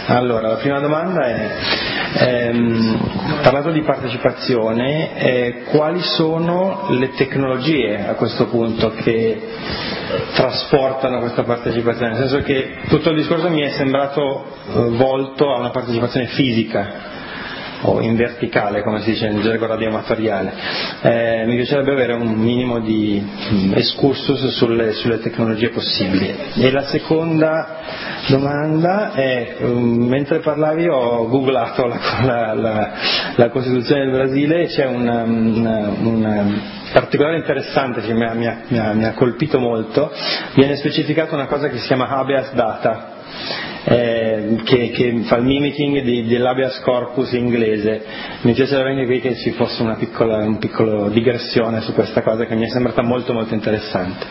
Allora, la prima domanda è, parlando di partecipazione, quali sono le tecnologie a questo punto che trasportano questa partecipazione? Nel senso che tutto il discorso mi è sembrato volto a una partecipazione fisica, o in verticale, come si dice in gergo radioamatoriale. Mi piacerebbe avere un minimo di excursus sulle tecnologie possibili. E la seconda domanda è, mentre parlavi ho googlato la Costituzione del Brasile, c'è un particolare interessante che mi ha colpito molto. Viene specificata una cosa che si chiama habeas data, che fa il mimicking dell'habeas corpus inglese. Mi piacerebbe anche qui che ci fosse una piccola digressione su questa cosa che mi è sembrata molto molto interessante.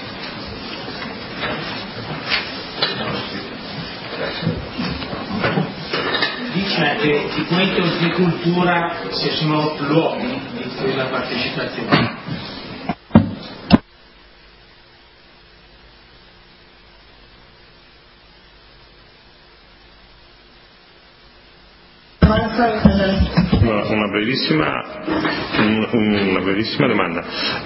Dice che i documenti di cultura se sono luoghi di quella partecipazione. Una brevissima domanda.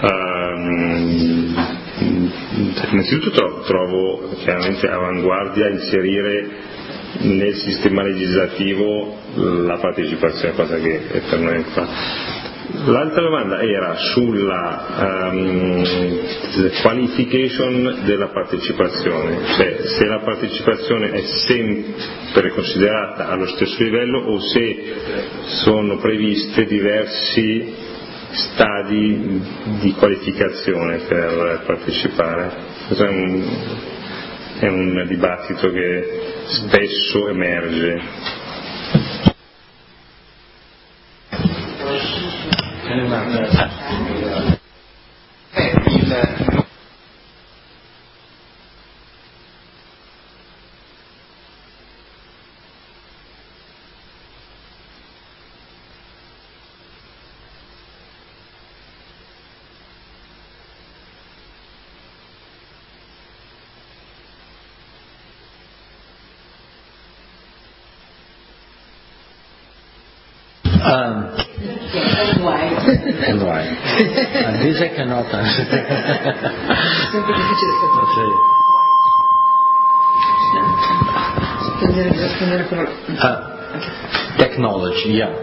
Innanzitutto trovo chiaramente avanguardia inserire nel sistema legislativo la partecipazione, cosa che per noi fa. L'altra domanda era sulla qualification della partecipazione, cioè se la partecipazione è sempre considerata allo stesso livello o se sono previste diversi stadi di qualificazione per partecipare. Questo è un dibattito che spesso emerge. And why? And this I cannot answer. Technology, yeah.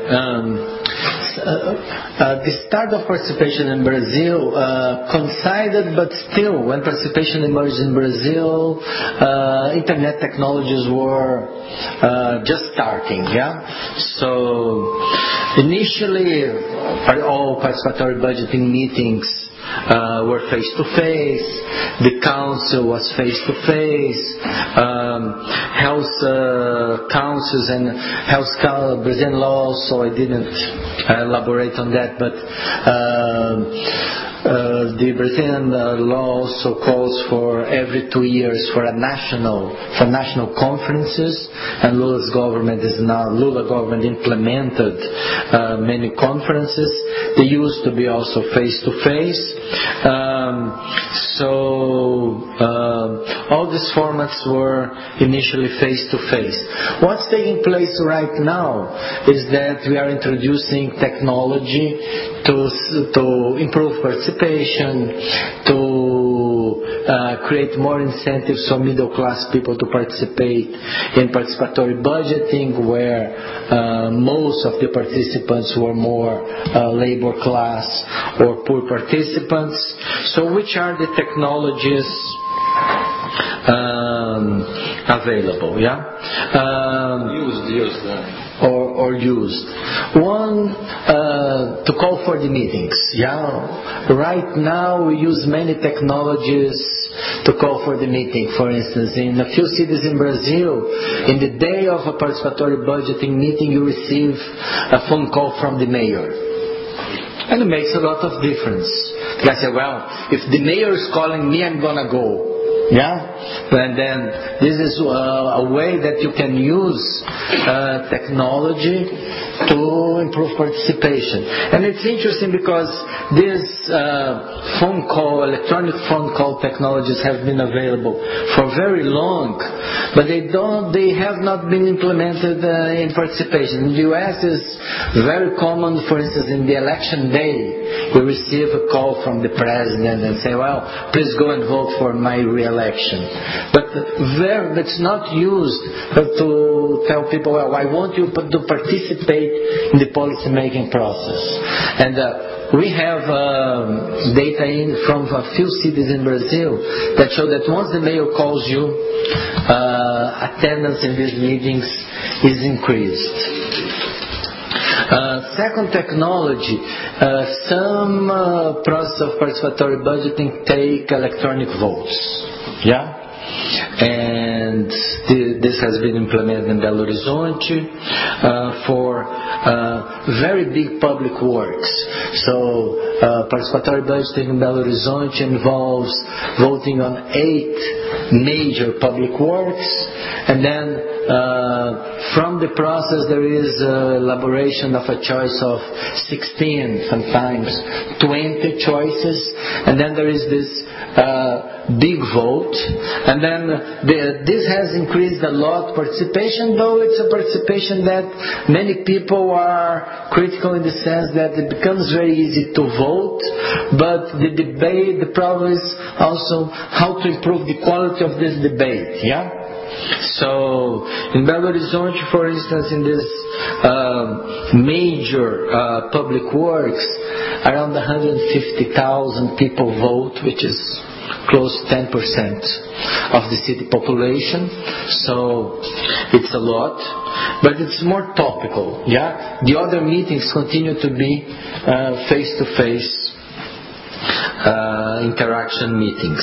The start of participation in Brazil coincided, but still, when participation emerged in Brazil, internet technologies were just starting, yeah? So, initially, all participatory budgeting meetings were face-to-face, the council was face-to-face, health councils and Brazilian law, so I didn't elaborate on that, but the Brazilian law also calls for every 2 years for national conferences, and Lula government implemented many conferences. They used to be also face-to-face. So all these formats were initially face-to-face. What's taking place right now is that we are introducing technology to improve participation, to create more incentives for middle-class people to participate in participatory budgeting, where most of the participants were more labor class or poor participants. So which are the technologies available, yeah? Used. One, to call for the meetings, yeah? Right now we use many technologies to call for the meeting. For instance, in a few cities in Brazil, in the day of a participatory budgeting meeting, you receive a phone call from the mayor. And it makes a lot of difference. I say, well, if the mayor is calling me, I'm gonna go. Yeah? And then this is a way that you can use technology to improve participation. And it's interesting because these electronic phone call technologies have been available for very long, but they have not been implemented in participation. In the US, it's very common, for instance, in the election day, you receive a call from the president and say, well, please go and vote for my re-election. But it's not used to tell people, well, I want you to participate in the policy making process. And we have data from a few cities in Brazil that show that once the mayor calls you, attendance in these meetings is increased. Second technology, some process of participatory budgeting take electronic votes. Yeah? And this has been implemented in Belo Horizonte for very big public works. So participatory budgeting in Belo Horizonte involves voting on 8 major public works, and then from the process there is elaboration of a choice of 16, sometimes 20 choices, and then there is this big vote, and then this has increased a lot participation, though it's a participation that many people are critical in the sense that it becomes very easy to vote, but the problem is also how to improve the quality of this debate. Yeah. So in Belo Horizonte, for instance, in this major public works, around 150,000 people vote, which is close to 10% of the city population. So it's a lot, but it's more topical. Yeah, the other meetings continue to be face-to-face interaction meetings.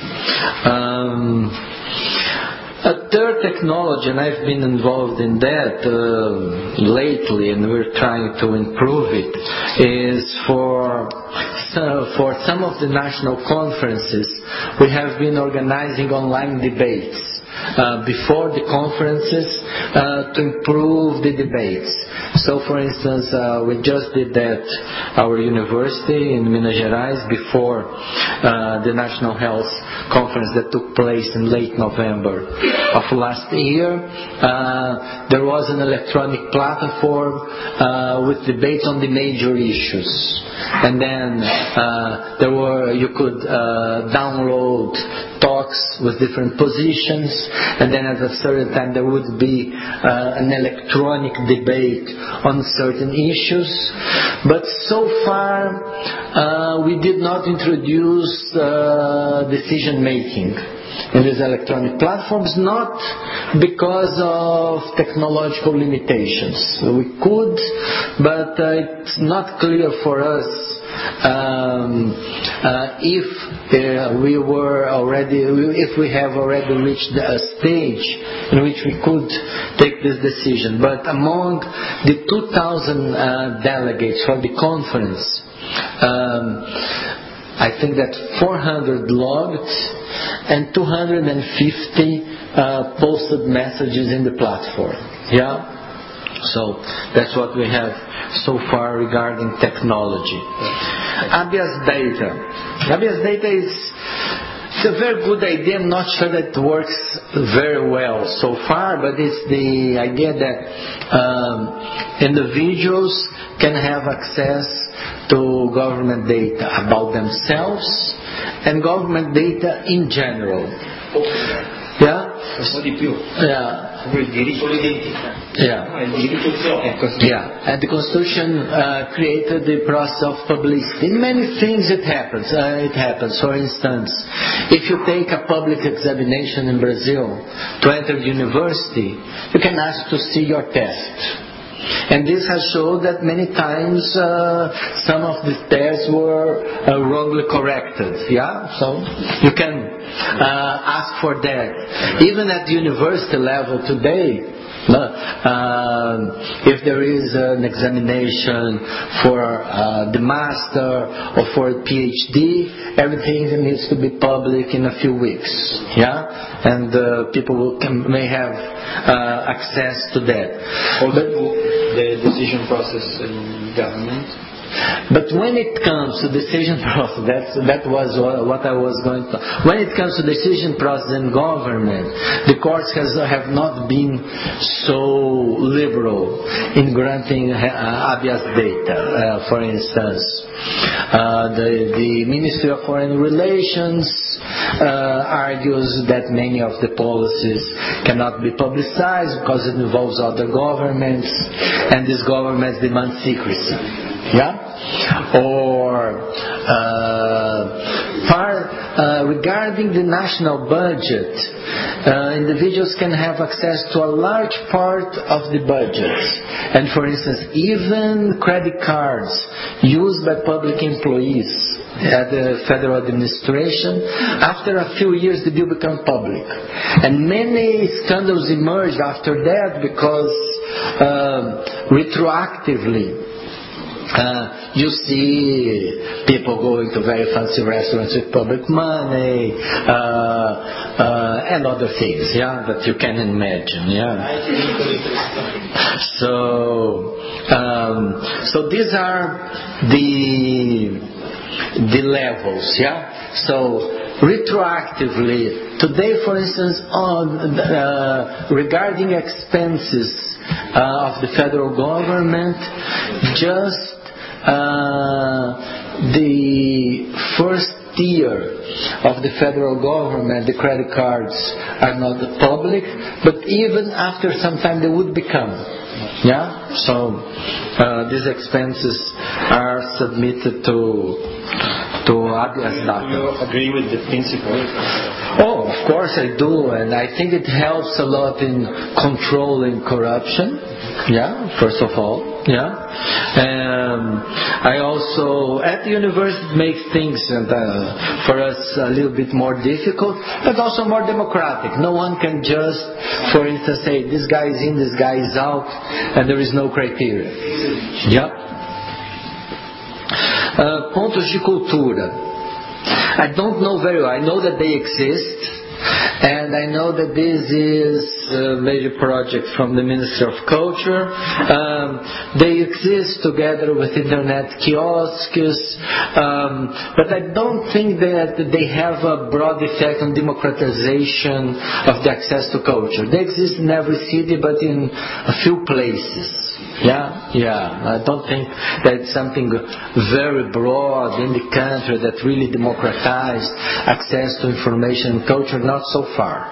A third technology, and I've been involved in that lately, and we're trying to improve it, is for some of the national conferences, we have been organizing online debates before the conferences to improve the debates. So, for instance, we just did that our university in Minas Gerais before the National Health Conference that took place in late November of last year. There was an electronic platform with debates on the major issues, and then you could download talks with different positions, and then at a certain time there would be an electronic debate on certain issues. But so far we did not introduce decision making in these electronic platforms, not because of technological limitations. We could, but it's not clear for us if we have already reached a stage in which we could take this decision. But among the 2,000 delegates for the conference, I think that 400 logged and 250 posted messages in the platform. Yeah. So that's what we have so far regarding technology. Habeas data. Habeas data is a very good idea. I'm not sure that it works very well so far, but it's the idea that individuals can have access to government data about themselves and government data in general. Yeah? Yeah. Yeah. And the Constitution created the process of publicity. In many things it happens. For instance, if you take a public examination in Brazil to enter the university, you can ask to see your test. And this has shown that many times some of the tests were wrongly corrected. Yeah, so you can ask for that. Even at the university level today, If there is an examination for the master or for a PhD, everything needs to be public in a few weeks. And people may have access to that. Also, the decision process in government. But when it comes to decision process, that was what I was going to. When it comes to decision process in government, the courts have not been so liberal in granting habeas data. For instance, the Ministry of Foreign Relations argues that many of the policies cannot be publicized because it involves other governments, and these governments demand secrecy. Regarding the national budget, individuals can have access to a large part of the budget. And for instance, even credit cards used by public employees at the federal administration, after a few years the bill became public. And many scandals emerged after that because retroactively you see people going to very fancy restaurants with public money and other things that you can imagine. So these are the levels. So retroactively, today for instance, regarding expenses of the federal government, just the first year of the federal government, the credit cards are not public, but even after some time they would become. So these expenses are submitted to habeas data. Do you agree with the principle? Oh, of course I do, and I think it helps a lot in controlling corruption. First of all. I also, at the university, makes things for us a little bit more difficult, but also more democratic. No one can just, for instance, say this guy is in, this guy is out, and there is no criteria. Pontos de cultura. I don't know very well. I know that they exist. And I know that this is a major project from the Ministry of Culture. They exist together with internet kiosks, but I don't think that they have a broad effect on democratization of the access to culture. They exist in every city, but in a few places. I don't think that it's something very broad in the country that really democratized access to information and culture, not so far.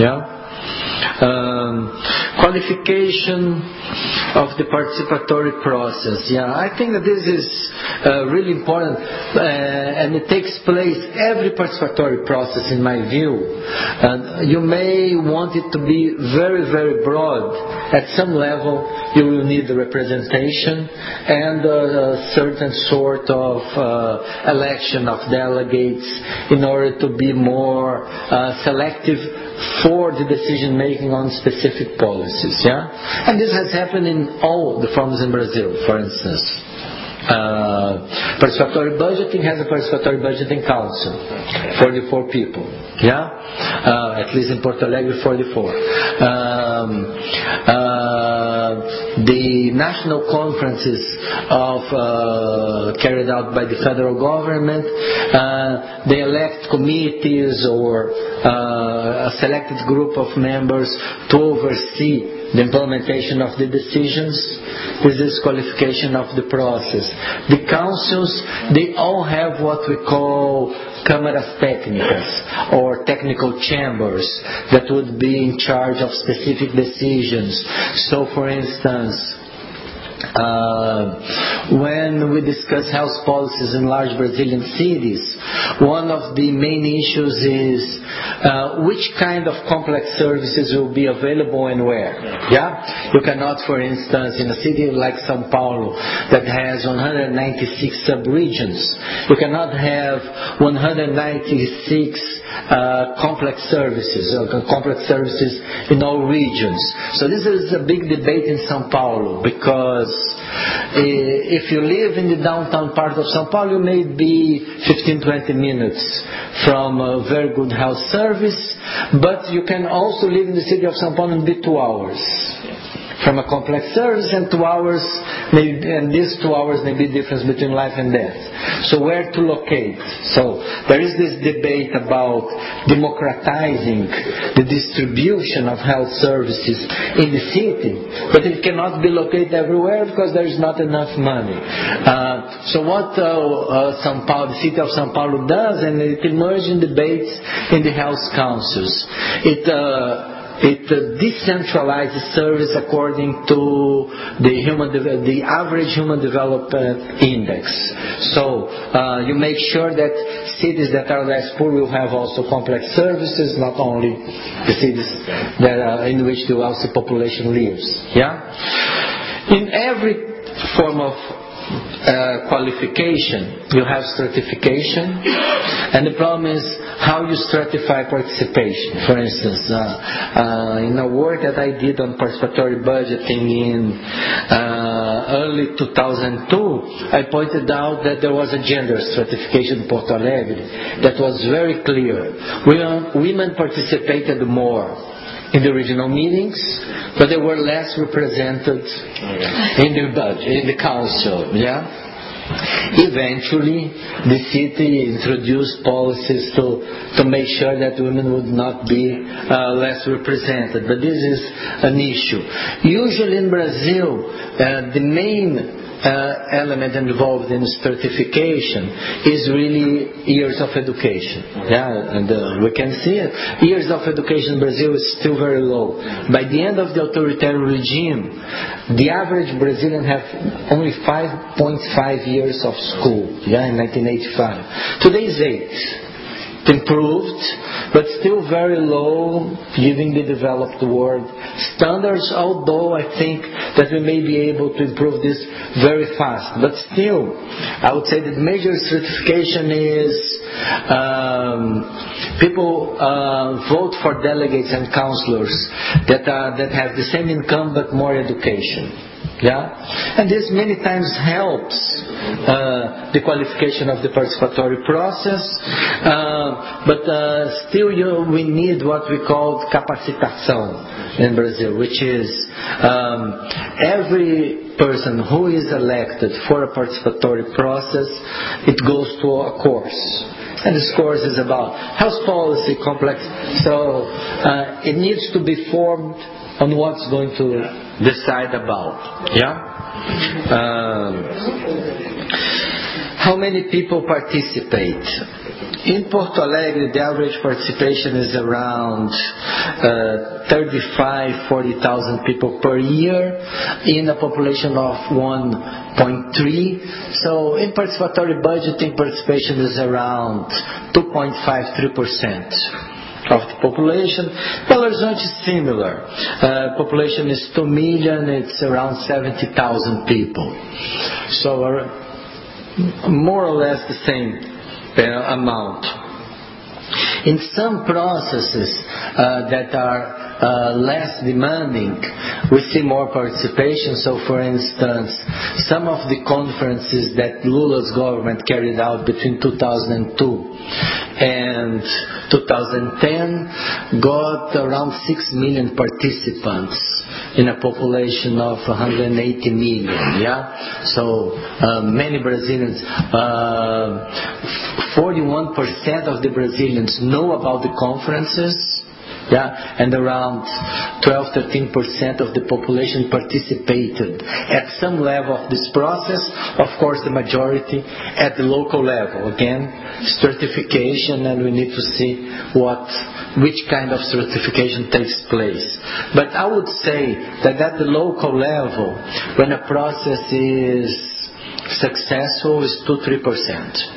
Qualification of the participatory process. I think that this is really important, and it takes place every participatory process in my view. You may want it to be very, very broad. At some level you will need the representation and a certain sort of election of delegates in order to be more selective for the decision making on specific policies. And this has happened in all the forms in Brazil, for instance. Participatory budgeting has a participatory budgeting council, 44 people. At least in Porto Alegre, 44. The national conferences carried out by the federal government, they elect committees or a selected group of members to oversee the implementation of the decisions. This is qualification of the process. The councils, they all have what we call câmaras técnicas or technical chambers that would be in charge of specific decisions. So for instance, when we discuss health policies in large Brazilian cities, one of the main issues is which kind of complex services will be available and where. Yeah, you cannot, for instance, in a city like São Paulo that has 196 sub-regions, you cannot have 196 complex services in all regions. So this is a big debate in São Paulo, because if you live in the downtown part of São Paulo, you may be 15-20 minutes from a very good health service, but you can also live in the city of São Paulo and be 2 hours from a complex service, and 2 hours, and these 2 hours may be the difference between life and death. So where to locate? So there is this debate about democratizing the distribution of health services in the city, but it cannot be located everywhere because there is not enough money. So what São Paulo, the city of São Paulo does, and it emerged in debates in the health councils, it decentralizes service according to the average human development index. So you make sure that cities that are less poor will have also complex services, not only the cities that in which the wealthy population lives. Yeah. In every form of qualification, you have stratification, and the problem is how you stratify participation. For instance, in a work that I did on participatory budgeting in early 2002, I pointed out that there was a gender stratification in Porto Alegre that was very clear. Women participated more in the regional meetings, but they were less represented in the council. Yeah. Eventually, the city introduced policies to make sure that women would not be less represented. But this is an issue. Usually in Brazil, the main element involved in certification is really years of education. Yeah, and we can see it. Years of education in Brazil is still very low. By the end of the authoritarian regime, the average Brazilian have only 5.5 years of school. Yeah, in 1985. Today is 8. Improved, but still very low, giving the developed world standards, although I think that we may be able to improve this very fast. But still, I would say that major certification is people vote for delegates and councillors that have the same income but more education. Yeah, and this many times helps the qualification of the participatory process, but still we need what we call capacitação in Brazil, which is every person who is elected for a participatory process, it goes to a course. And this course is about health policy, complex. So it needs to be formed on what's going to decide about. Yeah? How many people participate? In Porto Alegre, the average participation is around 35,000-40,000 people per year in a population of 1.3. So in participatory budgeting, participation is around 2.5-3%. Of the population. Belo Horizonte is similar. Population is 2 million, it's around 70,000 people. So more or less the same amount. In some processes that are less demanding, we see more participation. So for instance, some of the conferences that Lula's government carried out between 2002 and 2010 got around 6 million participants in a population of 180 million. Yeah, so many Brazilians, 41% of the Brazilians know about the conferences. Yeah, and around 12-13% of the population participated at some level of this process. Of course, the majority at the local level. Again, stratification, and we need to see what which kind of certification takes place. But I would say that at the local level, when a process is successful, it's 2-3%.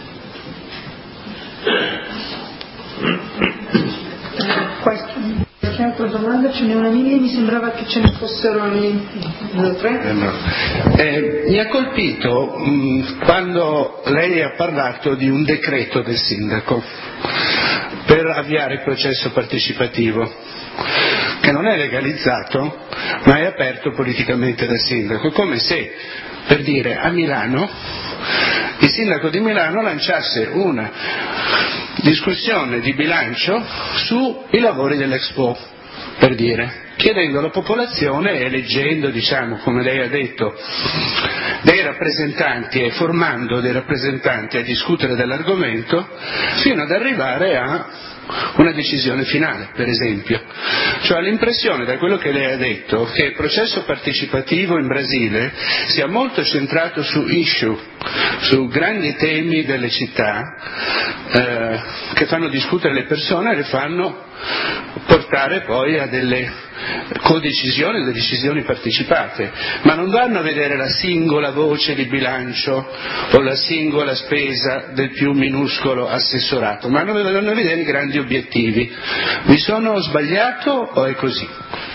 Qualche altra domanda? Ce n'è una mille, mi sembrava che ce ne fossero due o tre. Mi ha colpito quando lei ha parlato di un decreto del sindaco per avviare il processo partecipativo, che non è legalizzato ma è aperto politicamente dal sindaco, come se, per dire, a Milano il sindaco di Milano lanciasse una discussione di bilancio sui lavori dell'Expo, per dire, chiedendo alla popolazione, eleggendo, come lei ha detto, dei rappresentanti e formando dei rappresentanti a discutere dell'argomento, fino ad arrivare a una decisione finale, per esempio. Cioè, l'impressione, da quello che lei ha detto, che il processo partecipativo in Brasile sia molto centrato su issue, su grandi temi delle città, che fanno discutere le persone e le fanno portare poi a delle codecisioni, delle decisioni partecipate, ma non vanno a vedere la singola voce di bilancio o la singola spesa del più minuscolo assessorato, ma vanno a vedere i grandi obiettivi. Mi sono sbagliato o è così?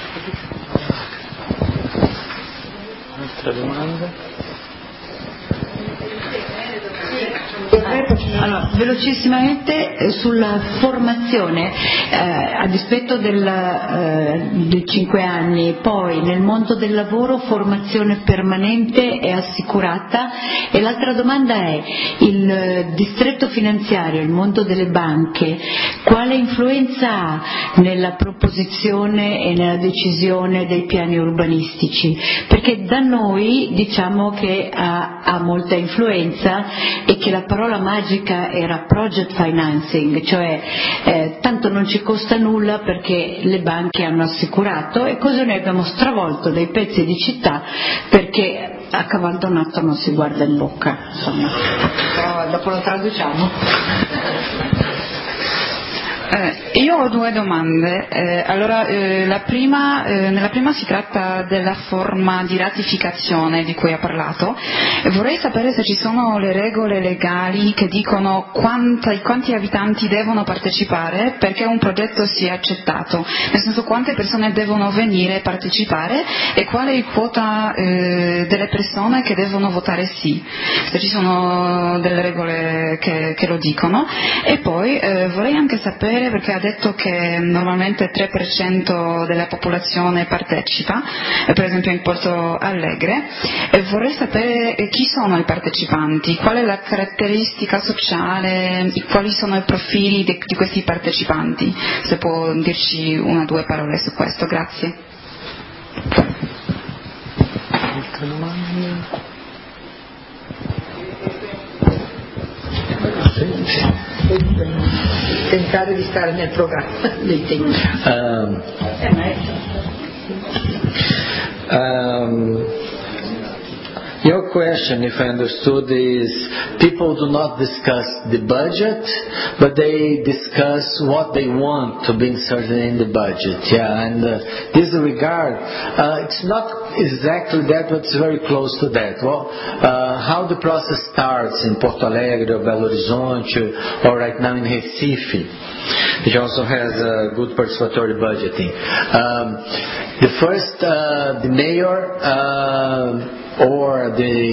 Altra domanda? Allora, velocissimamente sulla formazione, a dispetto dei 5 anni, poi nel mondo del lavoro formazione permanente è assicurata, e l'altra domanda è: il distretto finanziario, il mondo delle banche, quale influenza ha nella proposizione e nella decisione dei piani urbanistici? Perché da noi diciamo che ha molta influenza e che la parola magica era project financing, cioè tanto non ci costa nulla perché le banche hanno assicurato, e così noi abbiamo stravolto dei pezzi di città perché a cavaldonato non si guarda in bocca, insomma. Dopo lo traduciamo. Io ho due domande. Nella prima si tratta della forma di ratificazione di cui ha parlato. Vorrei sapere se ci sono le regole legali che dicono quanti abitanti devono partecipare perché un progetto sia accettato, nel senso quante persone devono venire a partecipare e qual è il quota delle persone che devono votare sì, se ci sono delle regole che lo dicono. E poi vorrei anche sapere, perché ha detto che normalmente 3% della popolazione partecipa, per esempio in Porto Alegre, e vorrei sapere chi sono i partecipanti, qual è la caratteristica sociale, quali sono i profili di questi partecipanti, se può dirci una o due parole su questo. Grazie. Tentare di stare nel programma dei tempi. Your question, if I understood, is people do not discuss the budget, but they discuss what they want to be inserted in the budget. Yeah, and this regard, it's not exactly that, but it's very close to that. Well, how the process starts in Porto Alegre or Belo Horizonte, or right now in Recife, which also has good participatory budgeting. The mayor or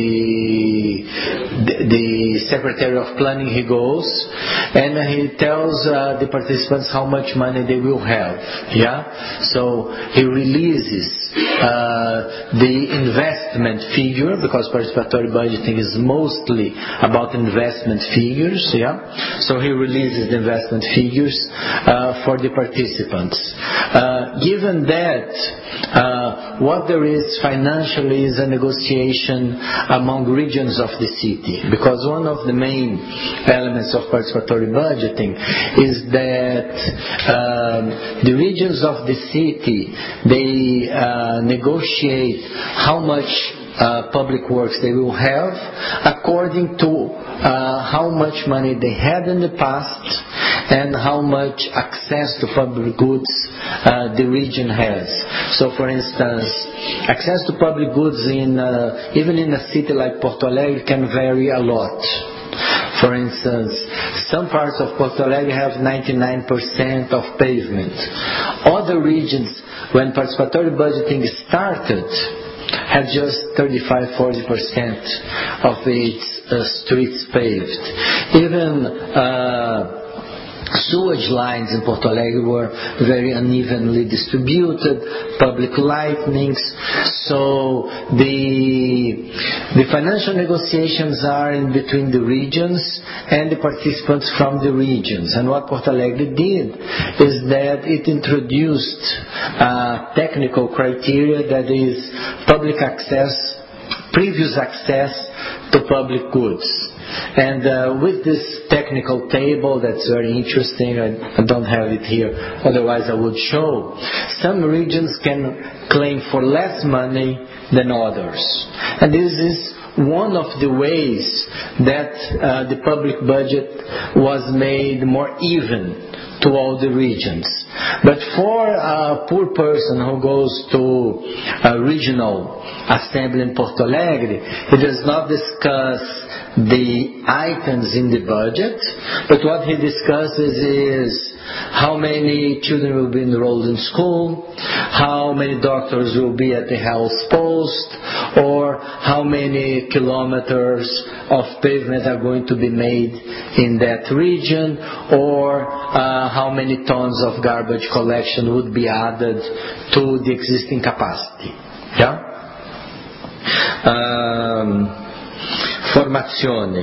the secretary of planning, he goes and he tells the participants how much money they will have. Yeah, so he releases the investment figure, because participatory budgeting is mostly about investment figures. Yeah, so he releases the investment figures for the participants. Given that what there is financially is a negotiation among regions of the city, because one of the main elements of participatory budgeting is that the regions of the city, they negotiate how much public works they will have according to how much money they had in the past and how much access to public goods the region has. So for instance, access to public goods even in a city like Porto Alegre can vary a lot. For instance, some parts of Porto Alegre have 99% of pavement. Other regions, when participatory budgeting started, had just 35-40% of its streets paved. Even sewage lines in Porto Alegre were very unevenly distributed, public lightnings. So the financial negotiations are in between the regions and the participants from the regions. And what Porto Alegre did is that it introduced technical criteria, that is public access, previous access to public goods. And with this technical table, that's very interesting, I don't have it here, otherwise I would show. Some regions can claim for less money than others. And this is one of the ways that the public budget was made more even to all the regions. But for a poor person who goes to a regional assembly in Porto Alegre, he does not discuss the items in the budget, but what he discusses is how many children will be enrolled in school, how many doctors will be at the health post, or how many kilometers of pavement are going to be made in that region, or how many tons of garbage collection would be added to the existing capacity. Yeah? Formazione.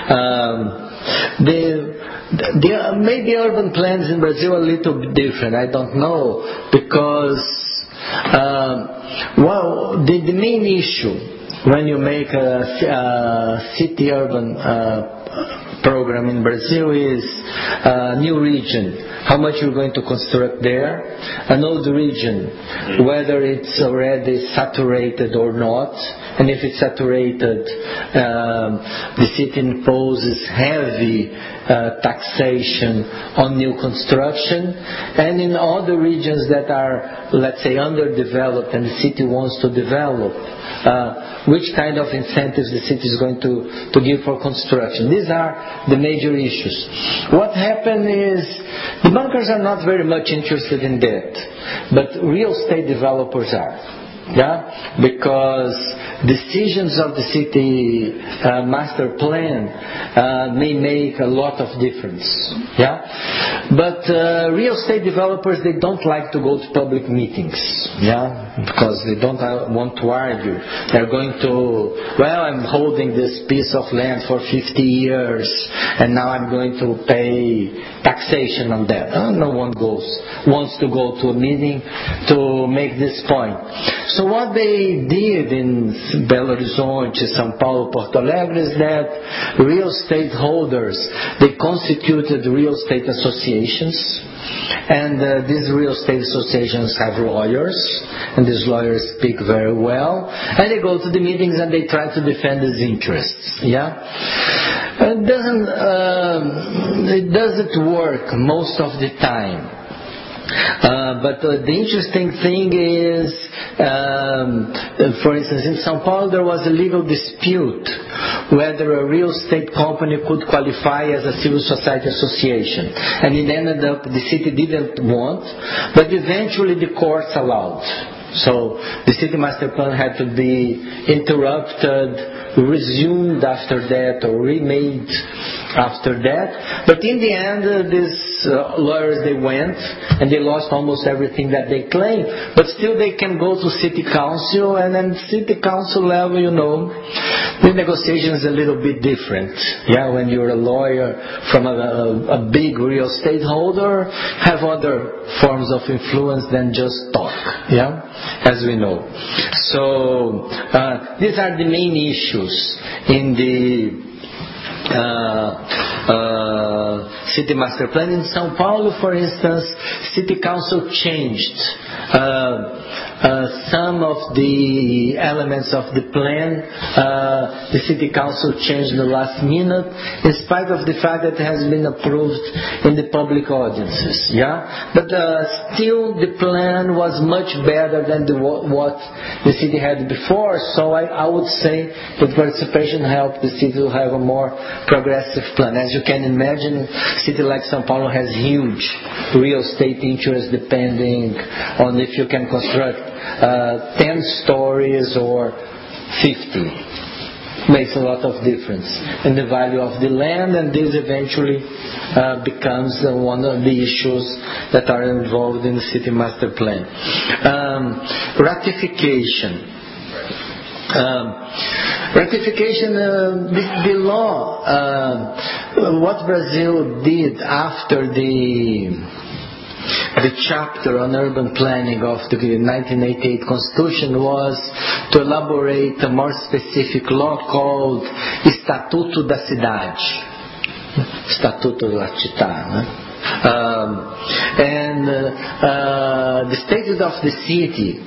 Maybe urban plans in Brazil are a little bit different. I don't know, because the main issue when you make a city urban program in Brazil is a new region, how much you're going to construct there, an old region, whether it's already saturated or not, and if it's saturated, the city imposes heavy taxation on new construction, and in other regions that are, let's say, underdeveloped and the city wants to develop, which kind of incentives the city is going to give for construction. These are the major issues. What happened is the bankers are not very much interested in that, but real estate developers are. Yeah, because decisions of the city master plan may make a lot of difference. Yeah, but real estate developers, they don't like to go to public meetings. Yeah, because they don't want to argue. They're going to, well, I'm holding this piece of land for 50 years and now I'm going to pay taxation on that. No one wants to go to a meeting to make this point. So what they did in Belo Horizonte, São Paulo, Porto Alegre is that real estate holders, they constituted real estate associations, and these real estate associations have lawyers, and these lawyers speak very well, and they go to the meetings and they try to defend these interests. Yeah, it doesn't work most of the time. But the interesting thing is, for instance, in São Paulo there was a legal dispute whether a real estate company could qualify as a civil society association, and it ended up the city didn't want, but eventually the courts allowed. So the city master plan had to be interrupted, resumed after that, or remade after that. But in the end, these lawyers, they went and they lost almost everything that they claimed. But still they can go to city council, and then city council level, the negotiation is a little bit different. Yeah, when you're a lawyer from a big real estate holder, have other forms of influence than just talk. Yeah, as we know. So these are the main issues in the city master plan. In São Paulo, for instance, city council changed some of the elements of the plan. The city council changed in the last minute, in spite of the fact that it has been approved in the public audiences. But still the plan was much better than what the city had before, so I would say that participation helped the city to have a more progressive plan. As you can imagine, a city like São Paulo has huge real estate interests, depending on if you can construct 10 stories or 50. Makes a lot of difference in the value of the land, and this eventually becomes one of the issues that are involved in the city master plan. Ratification. The law, what Brazil did after the chapter on urban planning of the 1988 Constitution was to elaborate a more specific law called Estatuto da Cidade, Estatuto da Città. The Statute of the City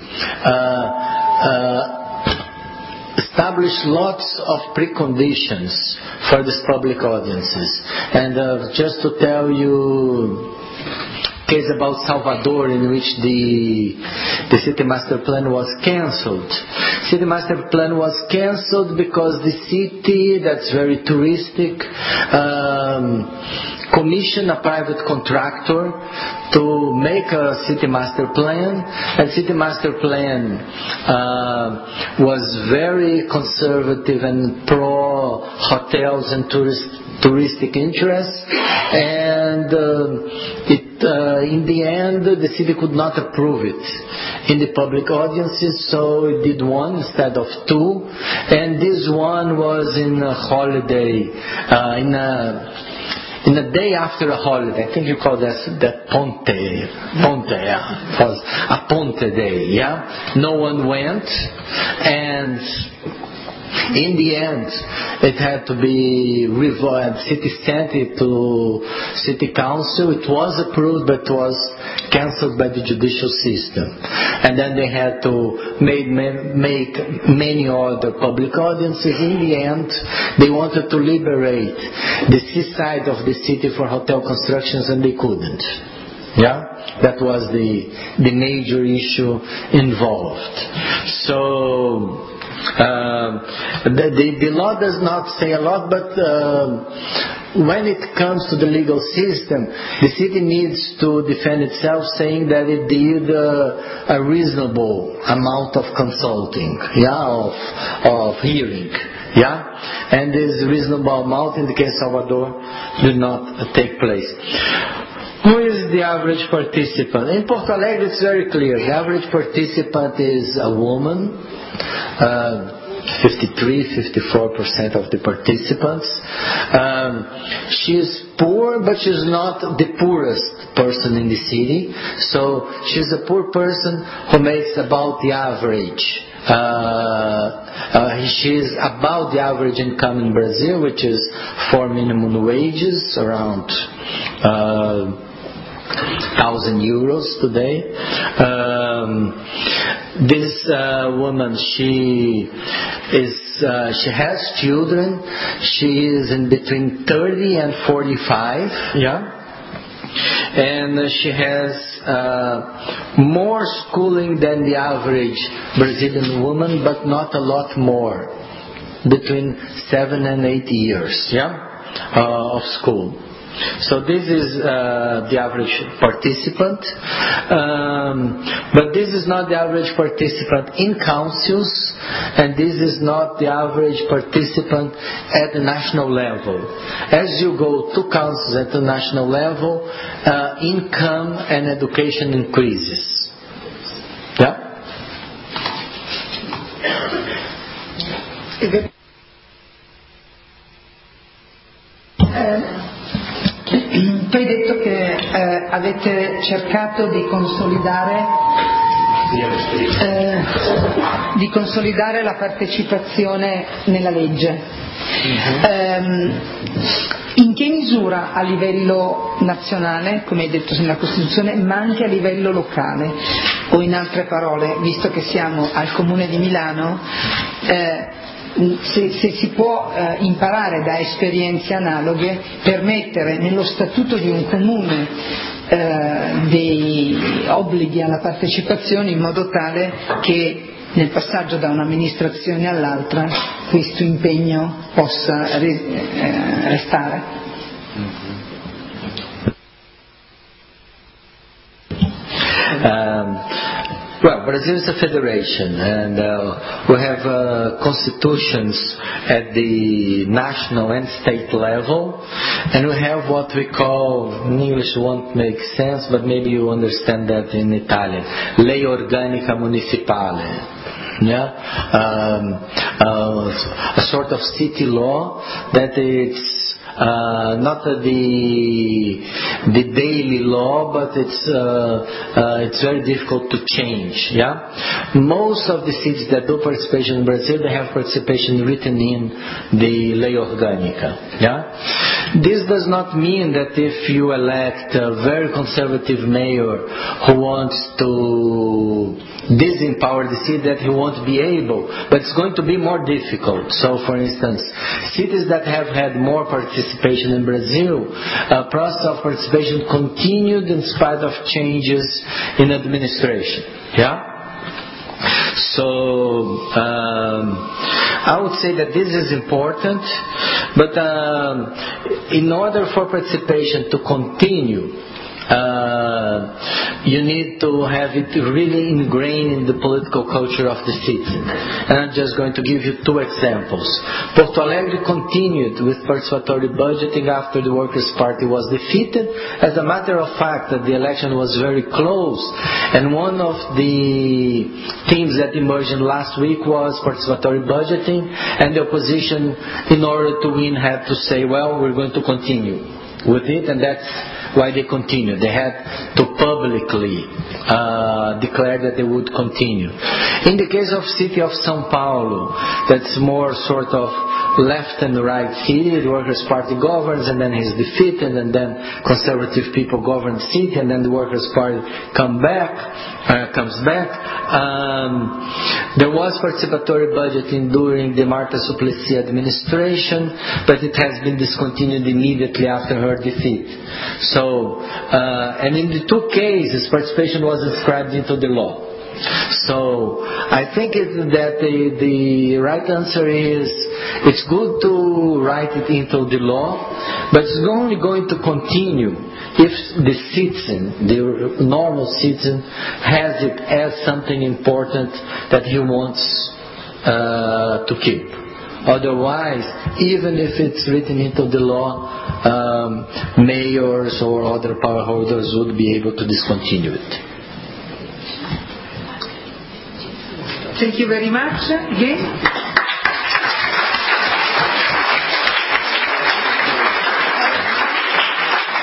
established lots of preconditions for these public audiences. And just to tell you, case about Salvador, in which the city master plan was cancelled. City master plan was cancelled because the city, that's very touristic, commissioned a private contractor to make a city master plan, and city master plan was very conservative and pro hotels and touristic interests, and in the end the city could not approve it in the public audiences, so it did one instead of two, and this one was in a holiday, in a day after a holiday. I think you call that Ponte, it was a Ponte day, No one went, and in the end it had to be revised. City sent it to city council. It was approved, but was cancelled by the judicial system, and then they had to make many other public audiences. In the end, they wanted to liberate the seaside of the city for hotel constructions, and they couldn't. That was the major issue involved. So the law does not say a lot, but when it comes to the legal system, the city needs to defend itself, saying that it did a reasonable amount of consulting, of hearing, and this reasonable amount in the case of Salvador did not take place. Who is the average participant? In Porto Alegre it's very clear. The average participant is a woman, 53-54% of the participants. She's poor, but she's not the poorest person in the city. So she's a poor person who makes about the average. She's about the average income in Brazil, which is 4 minimum wages, around 1,000 euros today. This woman, she has children. She is in between 30 and 45, and she has more schooling than the average Brazilian woman, but not a lot more, between 7 and 8 years of school. So this is the average participant, but this is not the average participant in councils, and this is not the average participant at the national level. As you go to councils at the national level, income and education increases. Tu hai detto che avete cercato di consolidare Di consolidare la partecipazione nella legge. In che misura a livello nazionale, come hai detto nella Costituzione, ma anche a livello locale? O in altre parole, visto che siamo al Comune di Milano, se si può imparare da esperienze analoghe per mettere nello statuto di un comune dei obblighi alla partecipazione in modo tale che nel passaggio da un'amministrazione all'altra questo impegno possa restare. Well, Brazil is a federation, and we have constitutions at the national and state level, and we have what we call, in English won't make sense, but maybe you understand that in Italian, lei organica municipale. Yeah, a sort of city law that it's not the daily law, but it's very difficult to change. Yeah, most of the cities that do participation in Brazil, they have participation written in the lei orgânica. Yeah, this does not mean that if you elect a very conservative mayor who wants to disempower the city that he won't be able, but it's going to be more difficult. So for instance, cities that have had more participation in Brazil, process of participation continued in spite of changes in administration. Yeah? So I would say that this is important, but in order for participation to continue, you need to have it really ingrained in the political culture of the city. And I'm just going to give you two examples. Porto Alegre continued with participatory budgeting after the Workers' Party was defeated. As a matter of fact, the election was very close, and one of the themes that emerged last week was participatory budgeting, and the opposition, in order to win, had to say, well, we're going to continue with it, and that's why they continued. They had to publicly declare that they would continue. In the case of city of São Paulo, that's more sort of left and right city. The Workers' Party governs, and then he's defeated, and then conservative people govern the city, and then the Workers' Party comes back. There was participatory budgeting during the Marta Suplicy administration, but it has been discontinued immediately after her defeat. So, and in the two cases, participation was inscribed into the law. So I think that the right answer is it's good to write it into the law, but it's only going to continue if the citizen, the normal citizen, has it as something important that he wants to keep. Otherwise, even if it's written into the law, mayors or other power holders would be able to discontinue it. Thank you very much again.